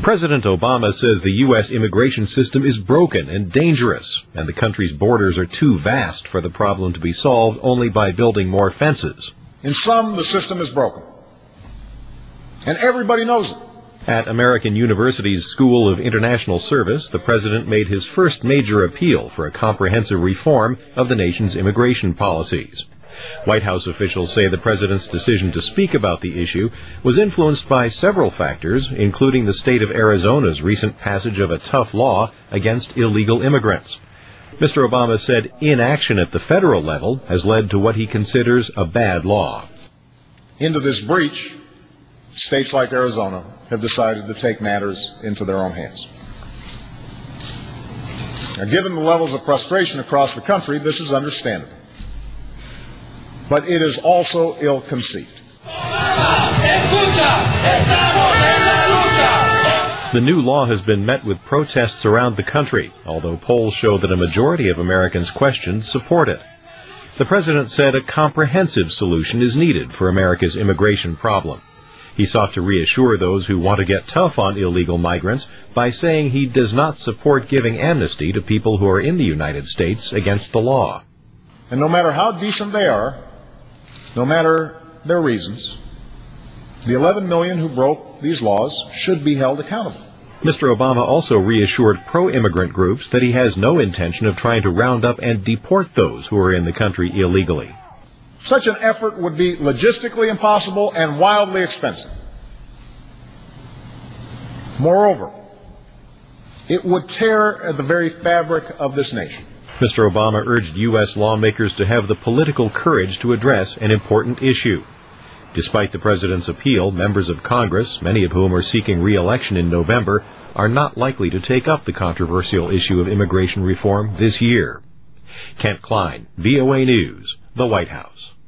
President Obama says the U.S. immigration system is broken and dangerous, and the country's borders are too vast for the problem to be solved only by building more fences. In sum, the system is broken, and everybody knows it. At American University's School of International Service, the president made his first major appeal for a comprehensive reform of the nation's immigration policies. White House officials say the president's decision to speak about the issue was influenced by several factors, including the state of Arizona's recent passage of a tough law against illegal immigrants. Mr. Obama said inaction at the federal level has led to what he considers a bad law. Into this breach, states like Arizona have decided to take matters into their own hands. Now, given the levels of frustration across the country, this is understandable. But it is also ill-conceived. The new law has been met with protests around the country, although polls show that a majority of Americans questioned support it. The president said a comprehensive solution is needed for America's immigration problem. He sought to reassure those who want to get tough on illegal migrants by saying he does not support giving amnesty to people who are in the United States against the law. And no matter how decent they are, no matter their reasons, the 11 million who broke these laws should be held accountable. Mr. Obama also reassured pro-immigrant groups that he has no intention of trying to round up and deport those who are in the country illegally. Such an effort would be logistically impossible and wildly expensive. Moreover, it would tear at the very fabric of this nation. Mr. Obama urged U.S. lawmakers to have the political courage to address an important issue. Despite the president's appeal, members of Congress, many of whom are seeking re-election in November, are not likely to take up the controversial issue of immigration reform this year. Kent Klein, VOA News, the White House.